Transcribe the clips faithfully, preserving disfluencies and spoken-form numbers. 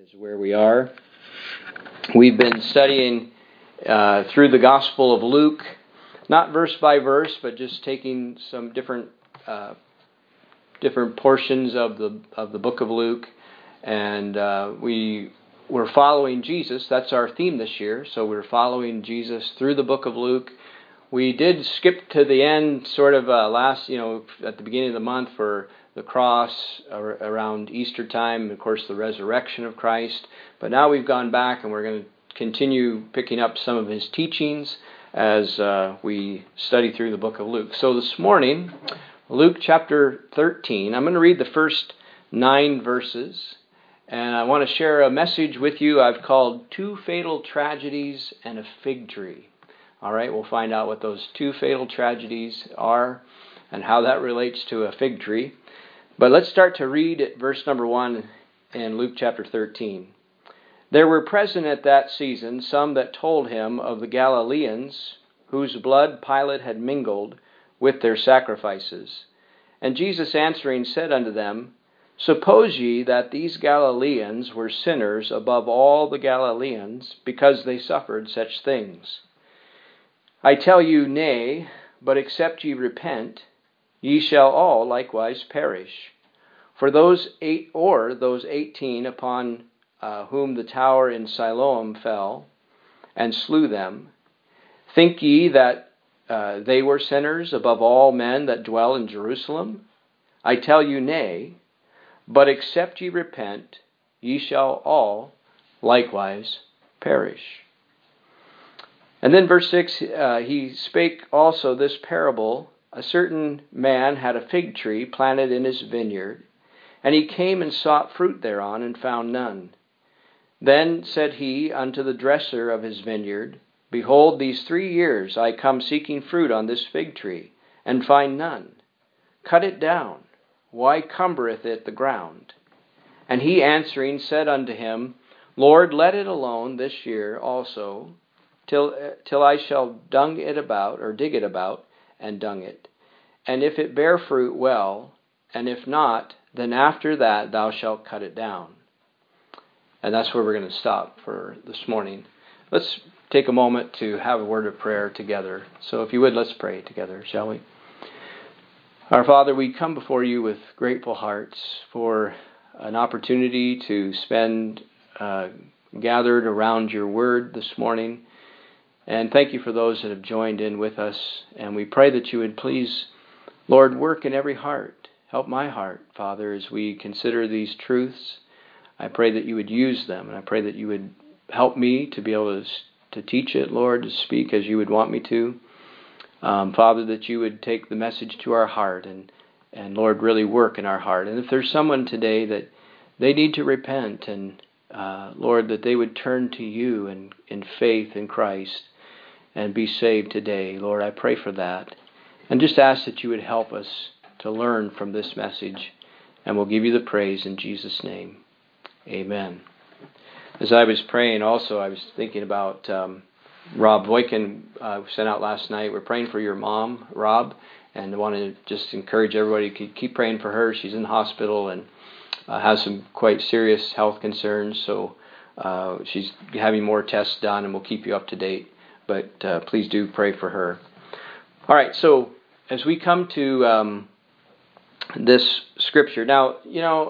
is where we are. We've been studying uh, through the Gospel of Luke, not verse by verse, but just taking some different uh, different portions of the of the book of Luke, and uh, we we're following Jesus. That's our theme this year. So we're following Jesus through the book of Luke. We did skip to the end, sort of uh, last, you know, at the beginning of the month for the cross around Easter time, and of course the resurrection of Christ. But now we've gone back and we're going to continue picking up some of his teachings as uh, we study through the book of Luke. So this morning, Luke chapter thirteen, I'm going to read the first nine verses, and I want to share a message with you I've called Two Fatal Tragedies and a Fig Tree. All right, we'll find out what those two fatal tragedies are and how that relates to a fig tree. But let's start to read at verse number one in Luke chapter thirteen. There were present at that season some that told him of the Galileans, whose blood Pilate had mingled with their sacrifices. And Jesus answering said unto them, Suppose ye that these Galileans were sinners above all the Galileans, because they suffered such things? I tell you, nay, but except ye repent, ye shall all likewise perish. For those eight or those eighteen upon uh, whom the tower in Siloam fell, and slew them, think ye that uh, they were sinners above all men that dwell in Jerusalem? I tell you, nay, but except ye repent, ye shall all likewise perish. And then verse six, uh, he spake also this parable. A certain man had a fig tree planted in his vineyard, and he came and sought fruit thereon, and found none. Then said he unto the dresser of his vineyard, Behold, these three years I come seeking fruit on this fig tree, and find none. Cut it down. Why cumbereth it the ground? And he answering said unto him, Lord, let it alone this year also, till till I shall dung it about, or dig it about, and dung it. And if it bear fruit, well, and if not, then after that thou shalt cut it down. And that's where we're going to stop for this morning. Let's take a moment to have a word of prayer together. So if you would, let's pray together, shall we? Our Father, we come before you with grateful hearts for an opportunity to spend uh, gathered around your word this morning. And thank you for those that have joined in with us. And we pray that you would please, Lord, work in every heart. Help my heart, Father, as we consider these truths. I pray that you would use them. And I pray that you would help me to be able to, to teach it, Lord, to speak as you would want me to. Um, Father, that you would take the message to our heart and, and, Lord, really work in our heart. And if there's someone today that they need to repent and, uh, Lord, that they would turn to you in, in faith in Christ and be saved today. Lord, I pray for that. And just ask that you would help us to learn from this message. And we'll give you the praise in Jesus' name. Amen. As I was praying also, I was thinking about um, Rob Voykin uh, sent out last night. We're praying for your mom, Rob. And I want to just encourage everybody to keep praying for her. She's in the hospital and uh, has some quite serious health concerns. So uh, she's having more tests done, and we'll keep you up to date. But uh, please do pray for her. All right, so as we come to um, this scripture, now, you know,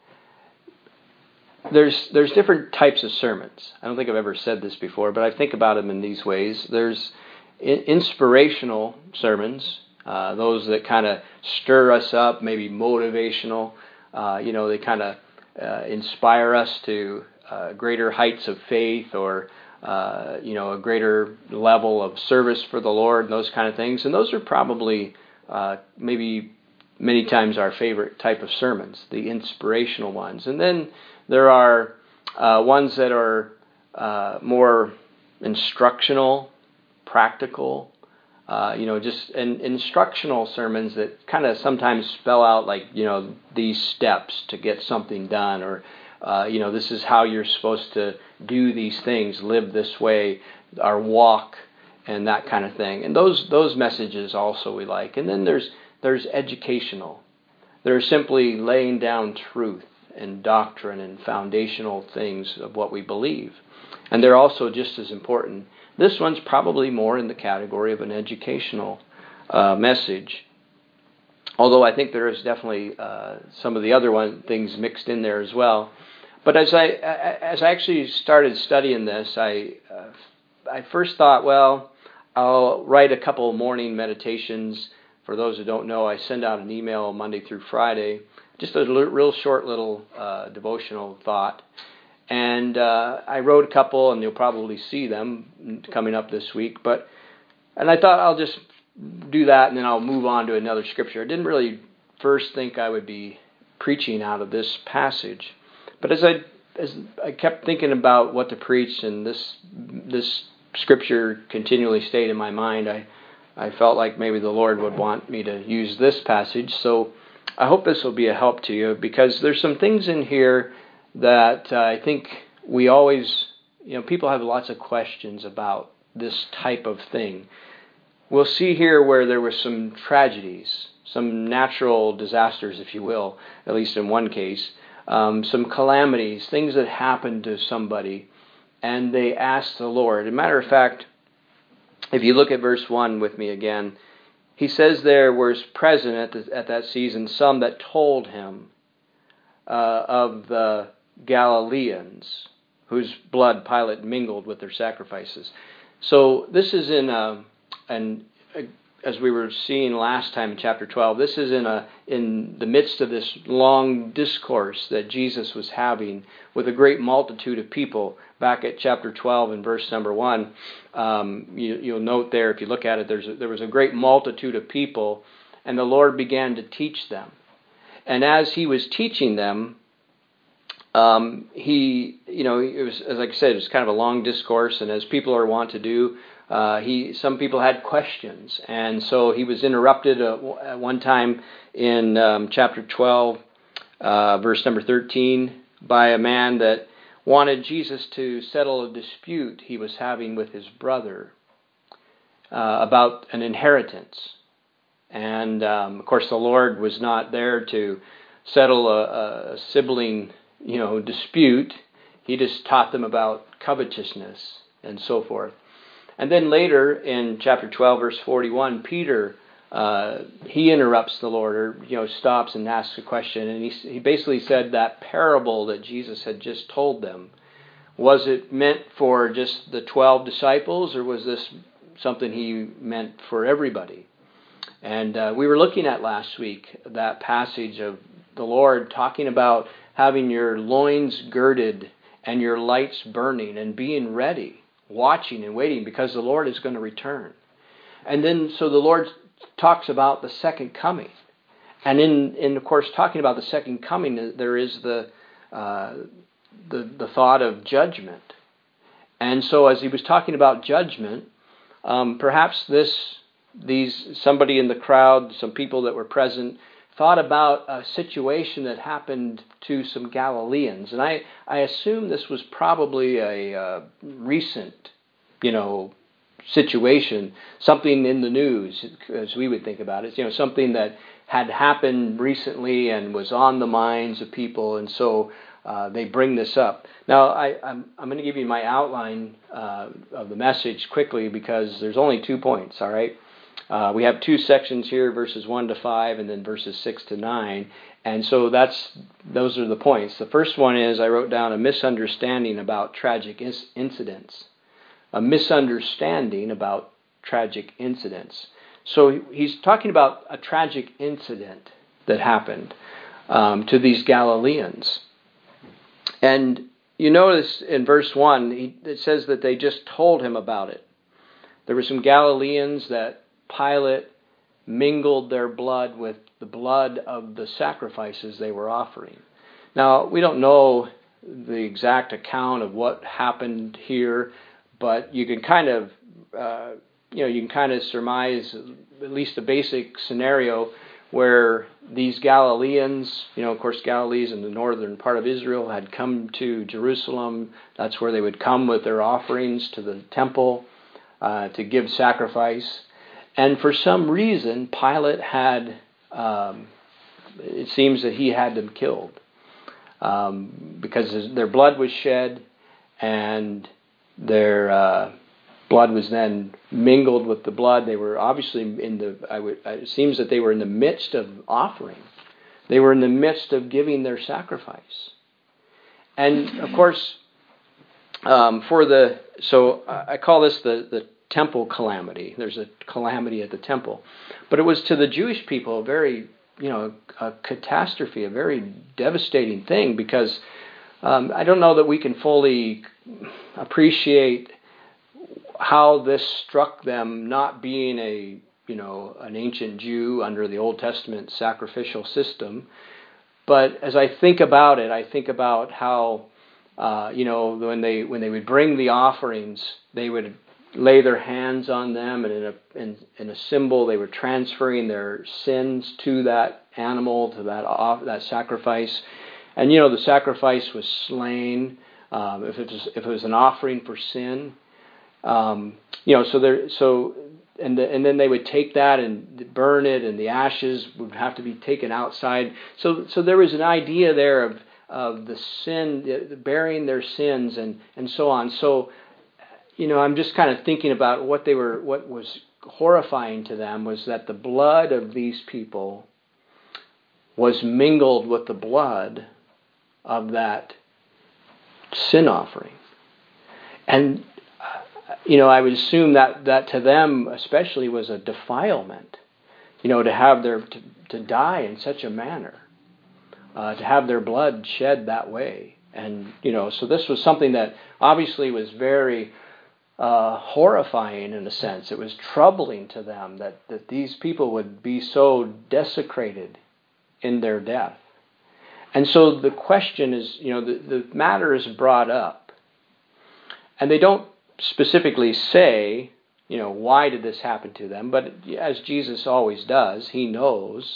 there's there's different types of sermons. I don't think I've ever said this before, but I think about them in these ways. There's I- inspirational sermons, uh, those that kind of stir us up, maybe motivational. Uh, you know, they kind of uh, inspire us to uh, greater heights of faith, or Uh, you know, a greater level of service for the Lord, and those kind of things. And those are probably uh, maybe many times our favorite type of sermons, the inspirational ones. And then there are uh, ones that are uh, more instructional, practical, uh, you know, just in, instructional sermons that kind of sometimes spell out like, you know, these steps to get something done, or Uh, you know, this is how you're supposed to do these things, live this way, our walk, and that kind of thing. And those those messages also we like. And then there's there's educational. They're simply laying down truth and doctrine and foundational things of what we believe. And they're also just as important. This one's probably more in the category of an educational uh, message. Although I think there is definitely uh, some of the other one things mixed in there as well. But as I as I actually started studying this, I uh, I first thought, well, I'll write a couple morning meditations. For those who don't know, I send out an email Monday through Friday, just a l- real short little uh, devotional thought. And uh, I wrote a couple, and you'll probably see them coming up this week. But and I thought I'll just do that, and then I'll move on to another scripture. I didn't really first think I would be preaching out of this passage, but as I as I kept thinking about what to preach, and this this scripture continually stayed in my mind, I I felt like maybe the Lord would want me to use this passage. So I hope this will be a help to you, because there's some things in here that uh, I think we always, you know, people have lots of questions about this type of thing. We'll see here where there were some tragedies, some natural disasters, if you will, at least in one case, um, some calamities, things that happened to somebody, and they asked the Lord. As a matter of fact, if you look at verse one with me again, he says there was present at, the, at that season some that told him uh, of the Galileans, whose blood Pilate mingled with their sacrifices. So this is in a... And as we were seeing last time in chapter twelve, this is in a in the midst of this long discourse that Jesus was having with a great multitude of people. Back at chapter twelve and verse number one, um, you, you'll note there, if you look at it, there's a, there was a great multitude of people, and the Lord began to teach them. And as he was teaching them, um, he, you know, it was, as I said, it was kind of a long discourse, and as people are wont to do, Uh, he, some people had questions, and so he was interrupted uh, at one time in um, chapter twelve, uh, verse number thirteen, by a man that wanted Jesus to settle a dispute he was having with his brother uh, about an inheritance. And um, of course, the Lord was not there to settle a, a sibling, you know, dispute. He just taught them about covetousness and so forth. And then later in chapter twelve, verse forty-one, Peter, uh, he interrupts the Lord, or, you know, stops and asks a question. And he, he basically said that parable that Jesus had just told them, was it meant for just the twelve disciples, or was this something he meant for everybody? And uh, we were looking at last week that passage of the Lord talking about having your loins girded and your lights burning and being ready, watching and waiting, because the Lord is going to return. And then, so the Lord talks about the second coming. And in, in of course, talking about the second coming, there is the, uh, the, the thought of judgment. And so as he was talking about judgment, um, perhaps this, these, somebody in the crowd, some people that were present, thought about a situation that happened to some Galileans. And I, I assume this was probably a uh, recent, you know, situation, something in the news, as we would think about it, you know, something that had happened recently and was on the minds of people, and so uh, they bring this up. Now, I, I'm, I'm going to give you my outline uh, of the message quickly, because there's only two points, all right? Uh, we have two sections here, verses one to five, and then verses six to nine. And so that's those are the points. The first one is, I wrote down, a misunderstanding about tragic is- incidents. A misunderstanding about tragic incidents. So he's talking about a tragic incident that happened um, to these Galileans. And you notice in verse one, he, it says that they just told him about it. There were some Galileans that Pilate mingled their blood with the blood of the sacrifices they were offering. Now, we don't know the exact account of what happened here, but you can kind of, uh, you know, you can kind of surmise at least a basic scenario where these Galileans, you know, of course, Galilee's in the northern part of Israel, had come to Jerusalem. That's where they would come with their offerings to the temple uh, to give sacrifice. And for some reason, Pilate had, um, it seems that he had them killed. um, because their blood was shed, and their uh, blood was then mingled with the blood. They were obviously in the. I would, it seems that they were in the midst of offering. They were in the midst of giving their sacrifice, and of course, um, for the. So I call this the the temple calamity. There's a calamity at the temple, but it was to the Jewish people a very, you know, a catastrophe, a very devastating thing, because um, I don't know that we can fully appreciate how this struck them, not being a, you know, an ancient Jew under the Old Testament sacrificial system. But as I think about it, I think about how, uh, you know, when they when they would bring the offerings, they would lay their hands on them, and in a in, in a symbol, they were transferring their sins to that animal, to that off, that sacrifice. And you know, the sacrifice was slain. Um, if it was if it was an offering for sin, um, you know, so there so. And, the, and then they would take that and burn it, and the ashes would have to be taken outside. So, so there was an idea there of of the sin, bearing their sins, and, and so on. So, you know, I'm just kind of thinking about what they were. What was horrifying to them was that the blood of these people was mingled with the blood of that sin offering, and. You know, I would assume that, that to them especially was a defilement, you know, to have their, to, to die in such a manner, uh, to have their blood shed that way. And, you know, so this was something that obviously was very uh, horrifying in a sense. It was troubling to them that, that these people would be so desecrated in their death. And so the question is, you know, the, the matter is brought up, and they don't specifically say, you know, why did this happen to them? But as Jesus always does, he knows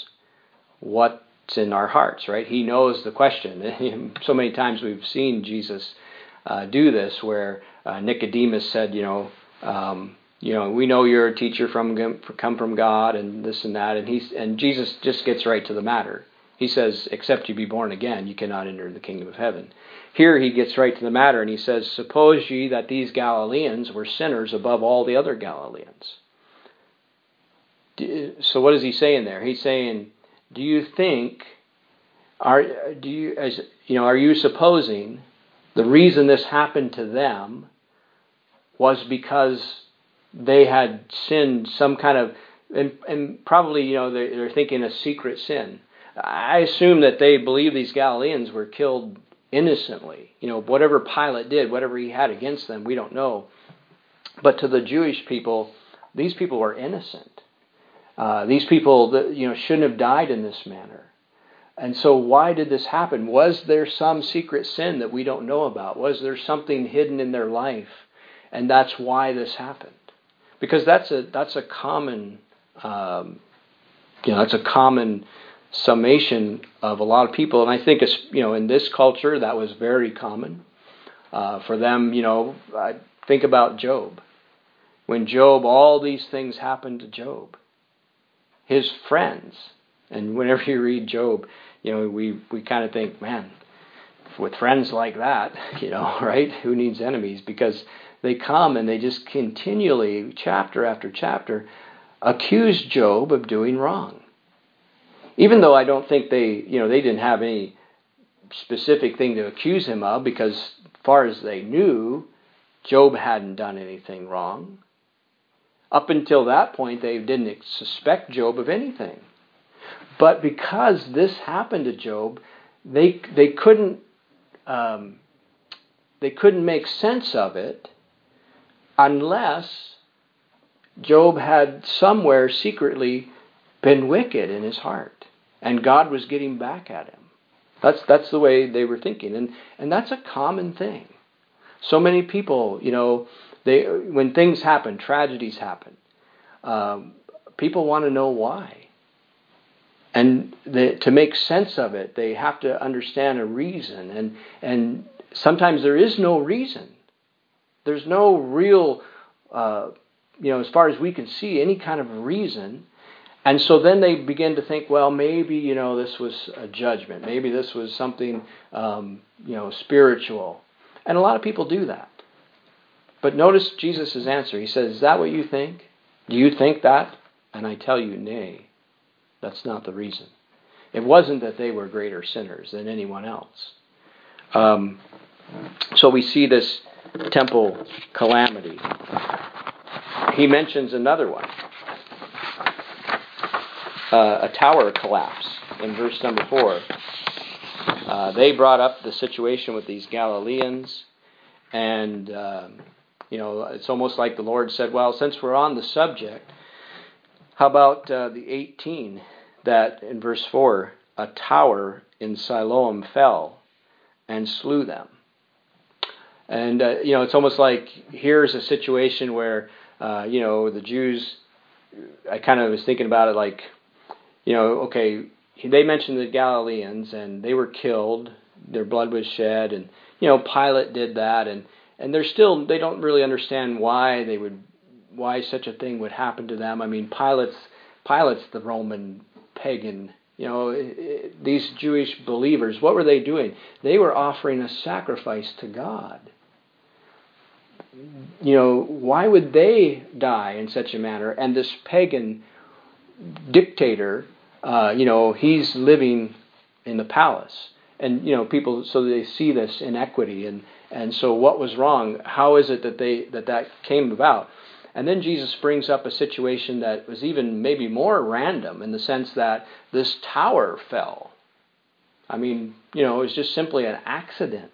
what's in our hearts, right? He knows the question. So many times we've seen Jesus uh, do this, where uh, Nicodemus said, you know, um, you know, we know you're a teacher from come from God, and this and that, and he's and Jesus just gets right to the matter. He says, except you be born again, you cannot enter the kingdom of heaven. Here he gets right to the matter, and he says, suppose ye that these Galileans were sinners above all the other Galileans. So what is he saying there? He's saying, do you think, are do you as you know, are you supposing the reason this happened to them was because they had sinned some kind of, and, and probably, you know, they're, they're thinking a secret sin. I assume that they believe these Galileans were killed innocently. You know, whatever Pilate did, whatever he had against them, we don't know. But to the Jewish people, these people were innocent. Uh, these people, that, you know, shouldn't have died in this manner. And so why did this happen? Was there some secret sin that we don't know about? Was there something hidden in their life? And that's why this happened. Because that's a that's a common, um, you know, that's a common summation of a lot of people. And I think, you know, in this culture, that was very common. Uh, for them, you know, I think about Job. When Job, all these things happened to Job. His friends, and whenever you read Job, you know, we, we kind of think, man, with friends like that, you know, right? Who needs enemies? Because they come and they just continually, chapter after chapter, accuse Job of doing wrong. Even though I don't think they, you know, they didn't have any specific thing to accuse him of, because as far as they knew, Job hadn't done anything wrong. Up until that point, they didn't suspect Job of anything. But because this happened to Job, they they couldn't um, they couldn't make sense of it unless Job had somewhere secretly been wicked in his heart, and God was getting back at him. That's that's the way they were thinking, and and that's a common thing. So many people, you know, they when things happen, tragedies happen, um, people want to know why, and they, to make sense of it, they have to understand a reason, and and sometimes there is no reason. There's no real, uh, you know, as far as we can see, any kind of reason. And so then they begin to think, well, maybe, you know, this was a judgment. Maybe this was something, um, you know, spiritual. And a lot of people do that. But notice Jesus' answer. He says, is that what you think? Do you think that? And I tell you, nay, that's not the reason. It wasn't that they were greater sinners than anyone else. Um, so we see this temple calamity. He mentions another one. Uh, a tower collapse in verse number four. Uh, they brought up the situation with these Galileans, and um, you know, it's almost like the Lord said, well, since we're on the subject, how about uh, the eighteen, that in verse four, a tower in Siloam fell and slew them. And, uh, you know, it's almost like here's a situation where, uh, you know, the Jews, I kind of was thinking about it like, you know, okay, they mentioned the Galileans, and they were killed, their blood was shed, and, you know, Pilate did that, and, and they're still, they don't really understand why they would, why such a thing would happen to them. I mean, Pilate's, Pilate's the Roman pagan, you know, it, it, these Jewish believers, what were they doing? They were offering a sacrifice to God. You know, why would they die in such a manner? And this pagan dictator, uh, you know, he's living in the palace. And, you know, people, so they see this inequity. And, and so what was wrong? How is it that they that, that came about? And then Jesus brings up a situation that was even maybe more random in the sense that this tower fell. I mean, you know, it was just simply an accident.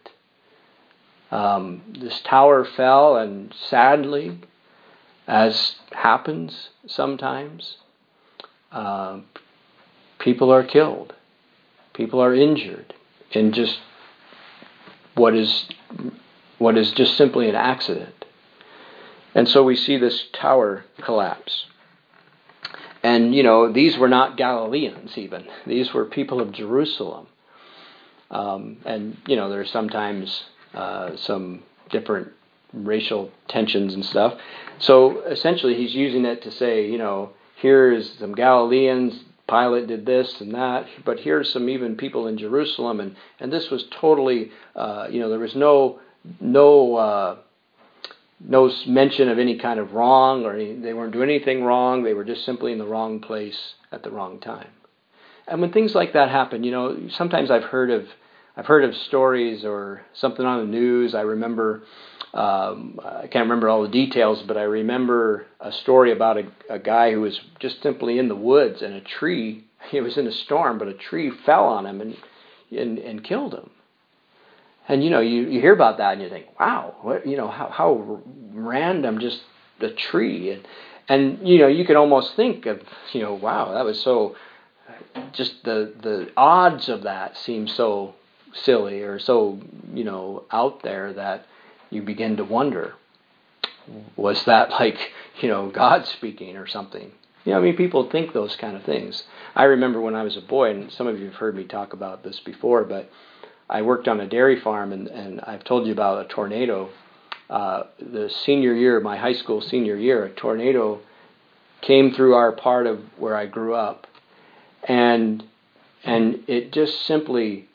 Um, this tower fell, and sadly, as happens sometimes, uh, people are killed. People are injured in just what is what is just simply an accident. And so we see this tower collapse. And, you know, these were not Galileans even. These were people of Jerusalem. Um, and, you know, there's sometimes uh, some different racial tensions and stuff. So essentially he's using it to say, you know, here's some Galileans, Pilate did this and that, but here's some even people in Jerusalem, and, and this was totally, uh, you know, there was no no uh, no mention of any kind of wrong, or any, they weren't doing anything wrong. They were just simply in the wrong place at the wrong time. And when things like that happen, you know, sometimes I've heard of I've heard of stories or something on the news. I remember, um, I can't remember all the details, but I remember a story about a, a guy who was just simply in the woods, and a tree, he was in a storm, but a tree fell on him and and, and killed him. And, you know, you, you hear about that and you think, wow, what, you know, how, how random, just the tree. And, and, you know, you can almost think of, you know, wow, that was so, just the, the odds of that seem so silly or so, you know, out there that you begin to wonder, was that like, you know, God speaking or something? You know, I mean, people think those kind of things. I remember when I was a boy, and some of you have heard me talk about this before, but I worked on a dairy farm, and, and I've told you about a tornado. Uh, the senior year, my high school senior year, a tornado came through our part of where I grew up, and and it just simply,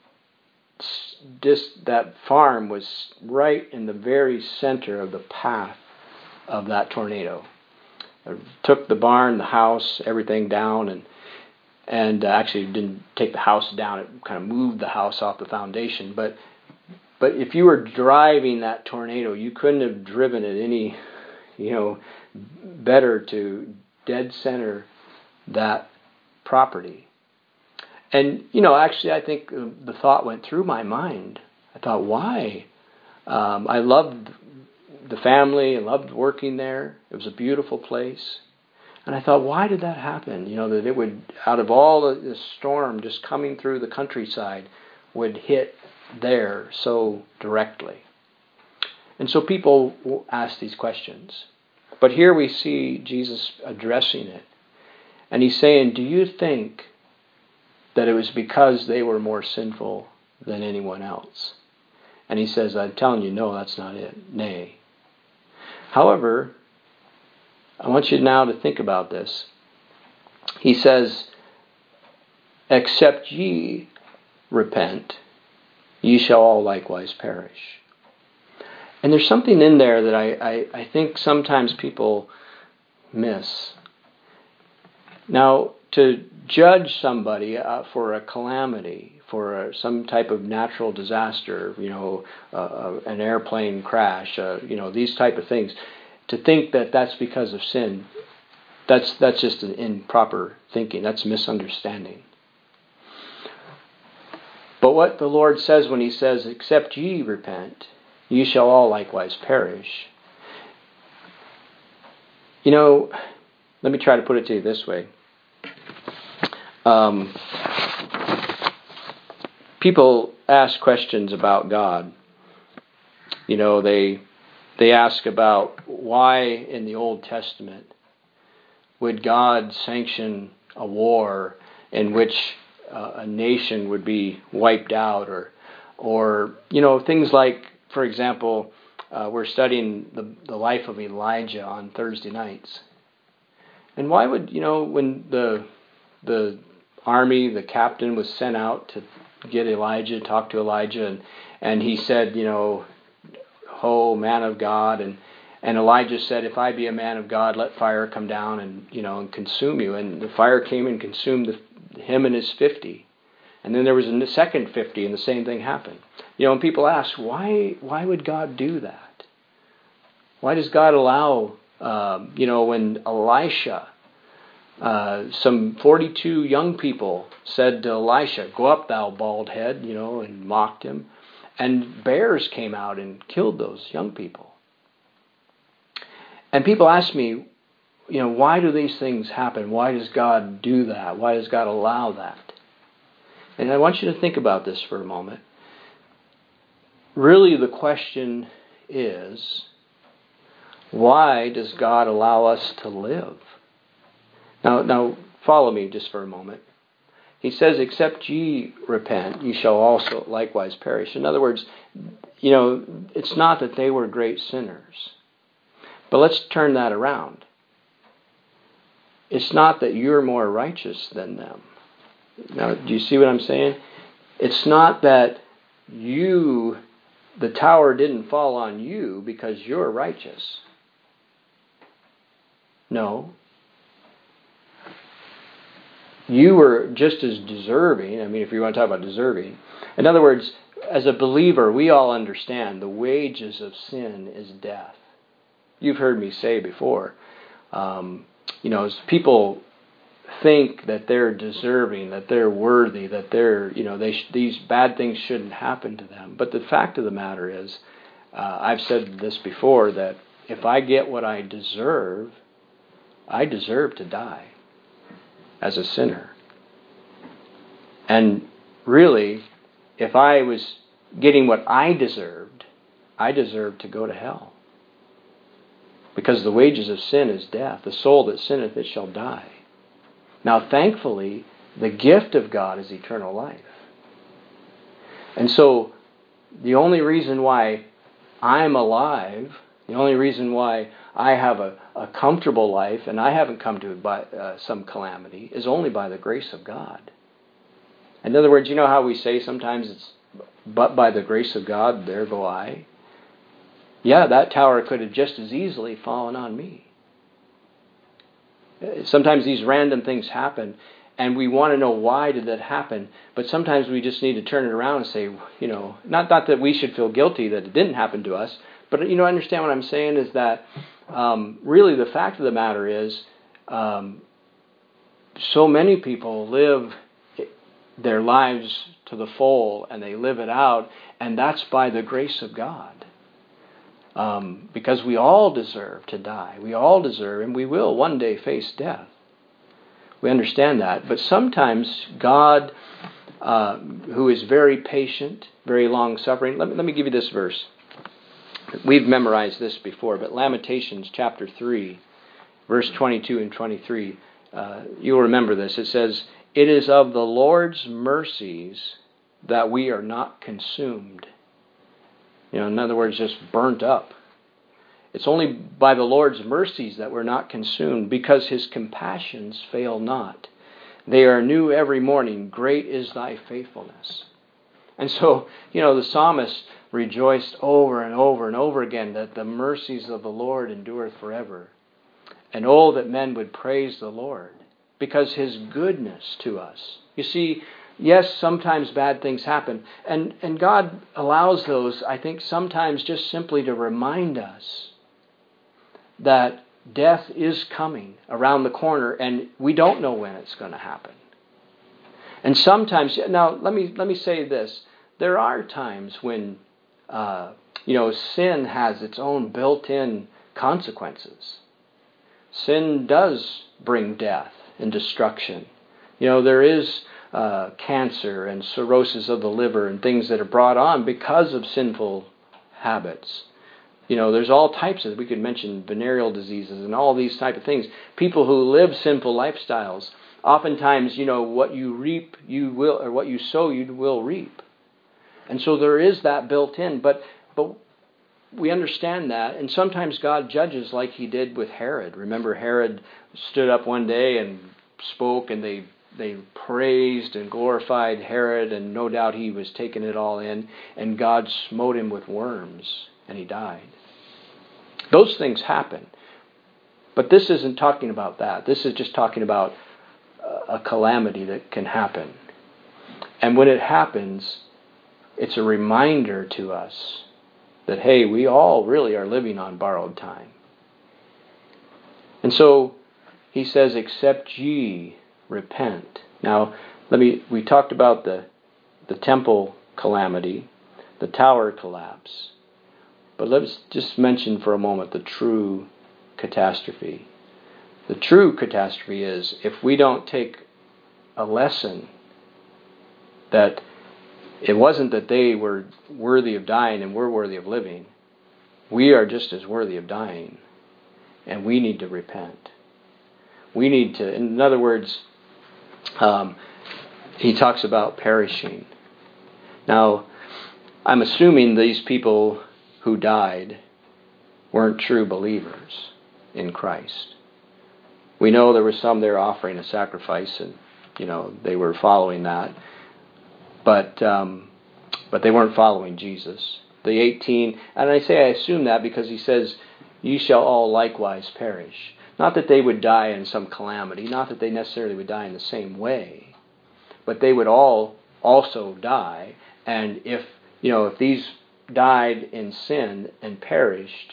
just that farm was right in the very center of the path of that tornado. It took the barn, the house, everything down, and and uh, actually didn't take the house down. It kind of moved the house off the foundation. But but if you were driving that tornado, you couldn't have driven it any, you know, better to dead center that property. And, you know, actually I think the thought went through my mind. I thought, why? Um, I loved the family. I loved working there. It was a beautiful place. And I thought, why did that happen? You know, that it would, out of all the, the storm just coming through the countryside, would hit there so directly. And so people ask these questions. But here we see Jesus addressing it. And he's saying, do you think that it was because they were more sinful than anyone else? And he says, I'm telling you, no, that's not it. Nay. However, I want you now to think about this. he says, except ye repent, ye shall all likewise perish. And there's something in there that I, I, I think sometimes people miss. Now, to judge somebody uh, for a calamity, for a, some type of natural disaster, you know, uh, uh, an airplane crash, uh, you know, these type of things, to think that that's because of sin, that's that's just an improper thinking. That's misunderstanding. But what the Lord says when he says, except ye repent, ye shall all likewise perish. You know, let me try to put it to you this way. Um, people ask questions about God. You know, they they ask about why in the Old Testament would God sanction a war in which uh, a nation would be wiped out, or, or you know, things like, for example, uh, we're studying the the life of Elijah on Thursday nights. And why would, you know, when the the army, the captain was sent out to get Elijah, talk to Elijah, and, and he said, you know, ho, man of God, and and Elijah said, if I be a man of God, let fire come down and, you know, and consume you. And the fire came and consumed the, him and his fifty. And then there was a second fifty, and the same thing happened. You know, and people ask, why why would God do that? Why does God allow, um, you know, when Elisha, uh, some forty-two young people said to Elisha, go up, thou bald head, you know, and mocked him. And bears came out and killed those young people. And people ask me, you know, why do these things happen? Why does God do that? Why does God allow that? And I want you to think about this for a moment. Really, the question is, why does God allow us to live? Now, now follow me just for a moment. He says, except ye repent, ye shall also likewise perish. In other words, you know, it's not that they were great sinners. But let's turn that around. It's not that you're more righteous than them. Now, do you see what I'm saying? It's not that you, the tower didn't fall on you because you're righteous. No. You were just as deserving. I mean, if you want to talk about deserving. In other words, as a believer, we all understand the wages of sin is death. You've heard me say before, um, you know, as people think that they're deserving, that they're worthy, that they're, you know, they sh- these bad things shouldn't happen to them. But the fact of the matter is, uh, I've said this before, that if I get what I deserve, I deserve to die as a sinner. And really, if I was getting what I deserved, I deserved to go to hell. Because the wages of sin is death. The soul that sinneth, it shall die. Now, thankfully, the gift of God is eternal life. And so, the only reason why I'm alive, the only reason why I have a, a comfortable life and I haven't come to by, uh, some calamity is only by the grace of God. In other words, you know how we say sometimes it's, but by the grace of God, there go I. Yeah, that tower could have just as easily fallen on me. Sometimes these random things happen, and we want to know why did that happen, but sometimes we just need to turn it around and say, you know, not, not that we should feel guilty that it didn't happen to us, but, you know, understand what I'm saying is that um, really the fact of the matter is um, so many people live their lives to the full, and they live it out, and that's by the grace of God. Um, because we all deserve to die. We all deserve, and we will one day face death. We understand that. But sometimes God, uh, who is very patient, very long-suffering. Let me, let me give you this verse. We've memorized this before, but Lamentations chapter three, verse twenty-two and twenty-three, uh, you'll remember this. It says, it is of the Lord's mercies that we are not consumed. You know, in other words, just burnt up. It's only by the Lord's mercies that we're not consumed, because his compassions fail not. They are new every morning. Great is thy faithfulness. And so, you know, the psalmist rejoiced over and over and over again that the mercies of the Lord endureth forever. And oh, that men would praise the Lord, because his goodness to us. You see, yes, sometimes bad things happen. And, and God allows those, I think, sometimes just simply to remind us that death is coming around the corner, and we don't know when it's going to happen. And sometimes, now let me let me say this: there are times when uh, you know sin has its own built-in consequences. Sin does bring death and destruction. You know, there is uh, cancer and cirrhosis of the liver and things that are brought on because of sinful habits. You know, there's all types of, we could mention venereal diseases and all these type of things. People who live sinful lifestyles, oftentimes, you know, what you reap, you will, or what you sow, you will reap. And so there is that built in, but but we understand that, and sometimes God judges like he did with Herod. Remember, Herod stood up one day and spoke, and they they praised and glorified Herod, and no doubt he was taking it all in, and God smote him with worms, and he died. Those things happen. But this isn't talking about that. This is just talking about a calamity that can happen. And when it happens, it's a reminder to us that, hey, we all really are living on borrowed time. And so he says, except ye repent. Now, let me, we talked about the, the temple calamity, the tower collapse. But let's just mention for a moment the true catastrophe. The true catastrophe is if we don't take a lesson that it wasn't that they were worthy of dying and we're worthy of living. We are just as worthy of dying, and we need to repent. We need to, in other words, um, he talks about perishing. Now, I'm assuming these people who died weren't true believers in Christ. We know there were some there offering a sacrifice, and you know they were following that, but um, but they weren't following Jesus. The eighteen, and I say I assume that because he says, "Ye shall all likewise perish." Not that they would die in some calamity, not that they necessarily would die in the same way, but they would all also die. And if you know if these died in sin and perished,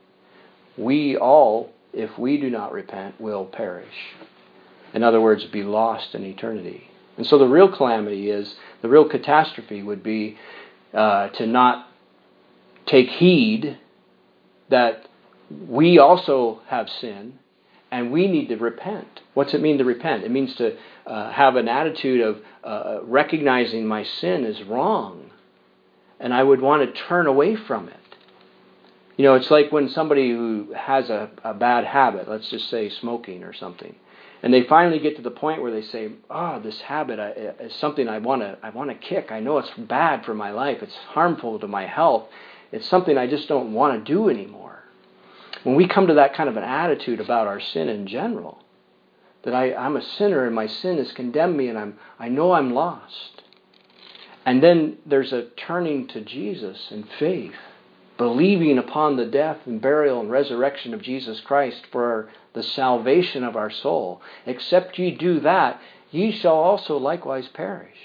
we all, if we do not repent, will perish. In other words, be lost in eternity. And so the real calamity is, the real catastrophe would be uh, to not take heed that we also have sin and we need to repent. What's it mean to repent? It means to uh, have an attitude of uh, recognizing my sin is wrong, and I would want to turn away from it. You know, it's like when somebody who has a, a bad habit, let's just say smoking or something, and they finally get to the point where they say, "Oh, this habit is something I want to I want to kick. I know it's bad for my life. It's harmful to my health. It's something I just don't want to do anymore." When we come to that kind of an attitude about our sin in general, that I, I'm a sinner and my sin has condemned me and I'm I know I'm lost. And then there's a turning to Jesus in faith, believing upon the death and burial and resurrection of Jesus Christ for the salvation of our soul. Except ye do that, ye shall also likewise perish.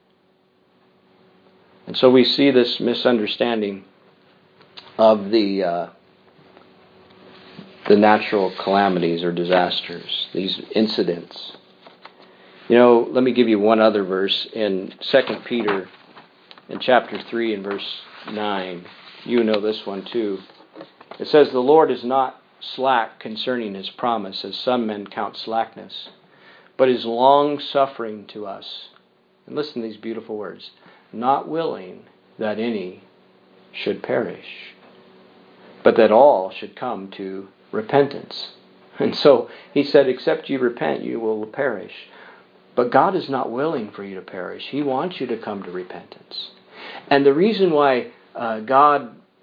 And so we see this misunderstanding of the uh, the natural calamities or disasters, these incidents. You know, let me give you one other verse in Second Peter in chapter three and verse nine. You know this one too. It says, "The Lord is not slack concerning his promise, as some men count slackness, but is long-suffering to us." And listen to these beautiful words. "Not willing that any should perish, but that all should come to repentance." And so he said, except you repent, you will perish. But God is not willing for you to perish. He wants you to come to repentance. And the reason why uh, God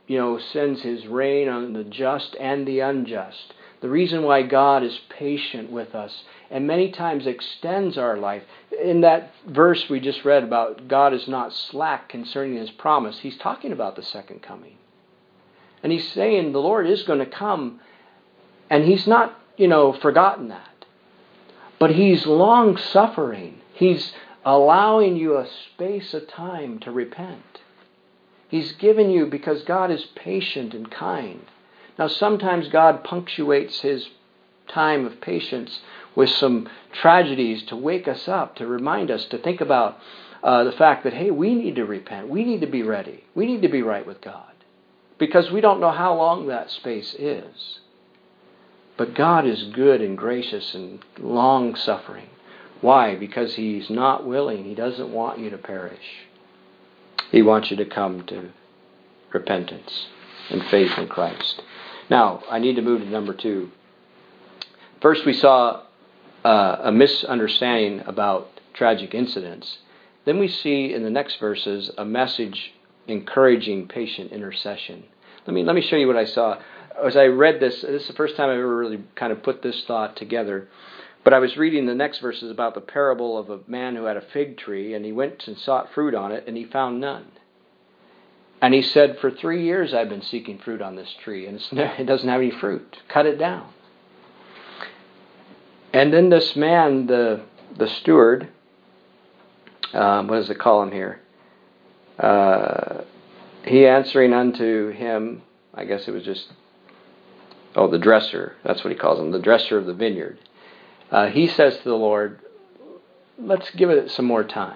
you know, sends His rain on the just and the unjust. The reason why God is patient with us and many times extends our life. In that verse we just read about God is not slack concerning His promise, He's talking about the second coming. And He's saying the Lord is going to come, and He's not, you know, forgotten that. But He's long-suffering. He's allowing you a space of time to repent. He's given you, because God is patient and kind. Now, sometimes God punctuates His time of patience with some tragedies to wake us up, to remind us, to think about uh, the fact that, hey, we need to repent. We need to be ready. We need to be right with God. Because we don't know how long that space is. But God is good and gracious and long-suffering. Why? Because He's not willing. He doesn't want you to perish. He wants you to come to repentance and faith in Christ. Now, I need to move to number two. First, we saw uh, a misunderstanding about tragic incidents. Then we see in the next verses a message encouraging patient intercession. Let me let me show you what I saw. As I read this, this is the first time I've ever really kind of put this thought together. But I was reading the next verses about the parable of a man who had a fig tree, and he went and sought fruit on it, and he found none. And he said, for three years I've been seeking fruit on this tree, and it's, it doesn't have any fruit. Cut it down. And then this man, the the steward, um, what does it call him here? Uh, he answering unto him, I guess it was just, oh, the dresser. That's what he calls him, the dresser of the vineyard. Uh, he says to the Lord, let's give it some more time.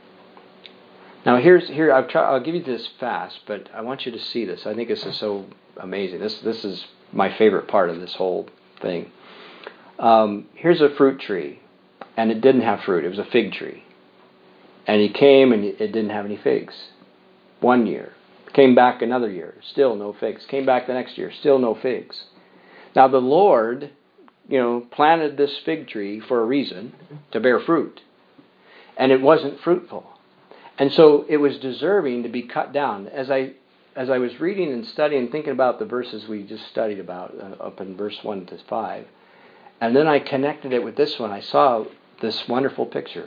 Now here's here I'll try, I'll give you this fast, but I want you to see this. I think this is so amazing. This this is my favorite part of this whole thing. Um, here's a fruit tree, and it didn't have fruit. It was a fig tree, and he came and it didn't have any figs. One year, came back another year, still no figs. Came back the next year, still no figs. Now the Lord, you know, planted this fig tree for a reason, to bear fruit, and it wasn't fruitful. And so it was deserving to be cut down. As I as I was reading and studying, thinking about the verses we just studied about, uh, up in verse one to five, and then I connected it with this one, I saw this wonderful picture.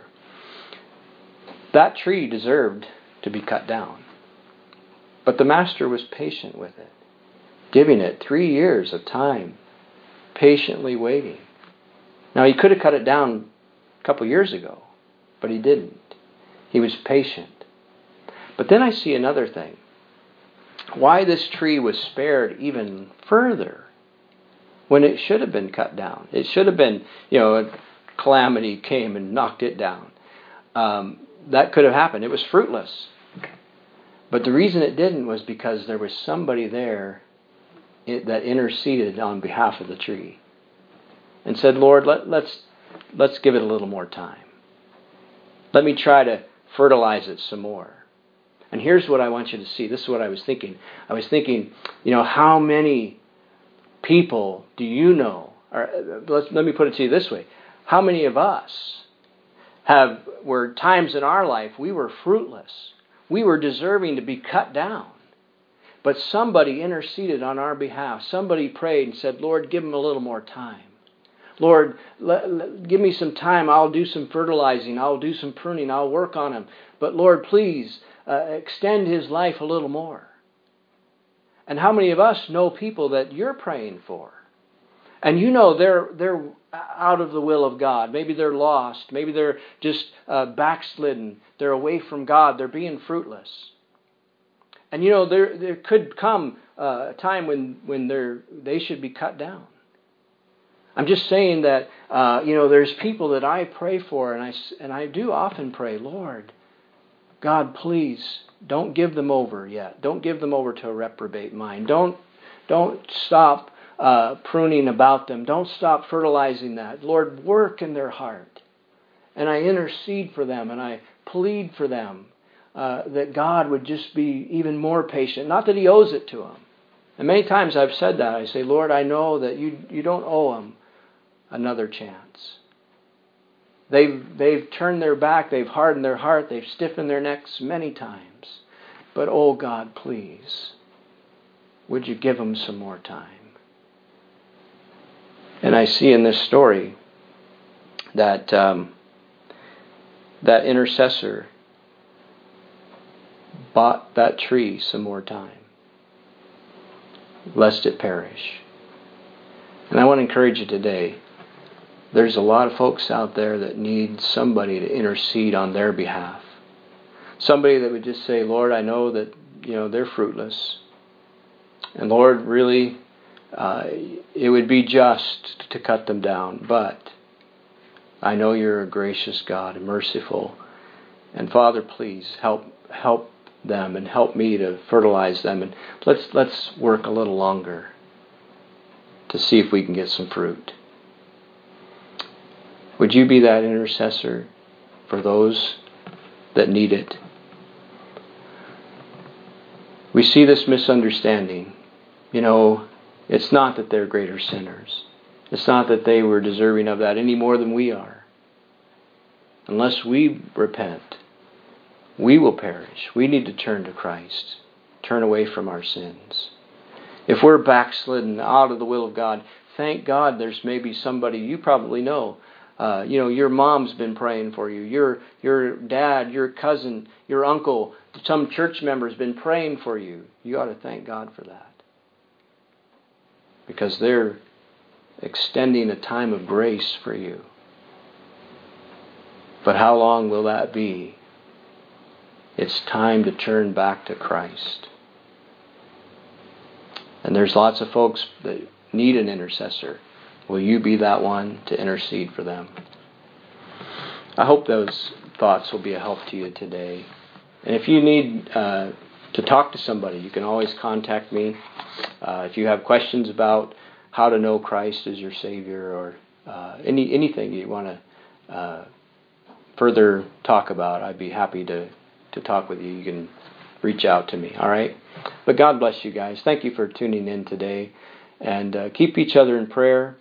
That tree deserved to be cut down. But the master was patient with it, giving it three years of time, patiently waiting. Now, he could have cut it down a couple years ago, but he didn't. He was patient. But then I see another thing. Why this tree was spared even further when it should have been cut down. It should have been, you know, a calamity came and knocked it down. Um, that could have happened. It was fruitless. But the reason it didn't was because there was somebody there that interceded on behalf of the tree and said, Lord, let, let's let's give it a little more time. Let me try to fertilize it some more. And here's what I want you to see. This is what I was thinking. I was thinking, you know, how many people do you know, or let's, let me put it to you this way. How many of us have, were times in our life we were fruitless. We were deserving to be cut down. But somebody interceded on our behalf. Somebody prayed and said, Lord, give him a little more time. Lord, let, let, give me some time. I'll do some fertilizing. I'll do some pruning. I'll work on him. But Lord, please uh, extend his life a little more. And how many of us know people that you're praying for? And you know they're they're out of the will of God. Maybe they're lost. Maybe they're just uh, backslidden. They're away from God. They're being fruitless. And you know there there could come uh, a time when when they're they should be cut down. I'm just saying that uh, you know there's people that I pray for, and I and I do often pray, Lord, God, please don't give them over yet. Don't give them over to a reprobate mind. Don't don't stop uh, pruning about them. Don't stop fertilizing that. Lord, work in their heart, and I intercede for them, and I plead for them uh, that God would just be even more patient. Not that He owes it to them. And many times I've said that. I say, Lord, I know that you you don't owe them another chance. They've they've turned their back, they've hardened their heart, they've stiffened their necks many times. But oh God, please, would you give them some more time? And I see in this story that um, that intercessor bought that tree some more time, lest it perish. And I want to encourage you today, there's a lot of folks out there that need somebody to intercede on their behalf. Somebody that would just say, Lord, I know that, you know, they're fruitless. And Lord, really, uh, it would be just to cut them down. But I know you're a gracious God and merciful. And Father, please help help them and help me to fertilize them. And let's let's work a little longer to see if we can get some fruit. Would you be that intercessor for those that need it? We see this misunderstanding. You know, it's not that they're greater sinners. It's not that they were deserving of that any more than we are. Unless we repent, we will perish. We need to turn to Christ. Turn away from our sins. If we're backslidden out of the will of God, thank God there's maybe somebody you probably know. Uh, you know, your mom's been praying for you. Your your dad, your cousin, your uncle, some church member's been praying for you. You ought to thank God for that. Because they're extending a time of grace for you. But how long will that be? It's time to turn back to Christ. And there's lots of folks that need an intercessor. Will you be that one to intercede for them? I hope those thoughts will be a help to you today. And if you need uh, to talk to somebody, you can always contact me. Uh, if you have questions about how to know Christ as your Savior, or uh, any anything you want to uh, further talk about, I'd be happy to, to talk with you. You can reach out to me, all right? But God bless you guys. Thank you for tuning in today. And uh, keep each other in prayer.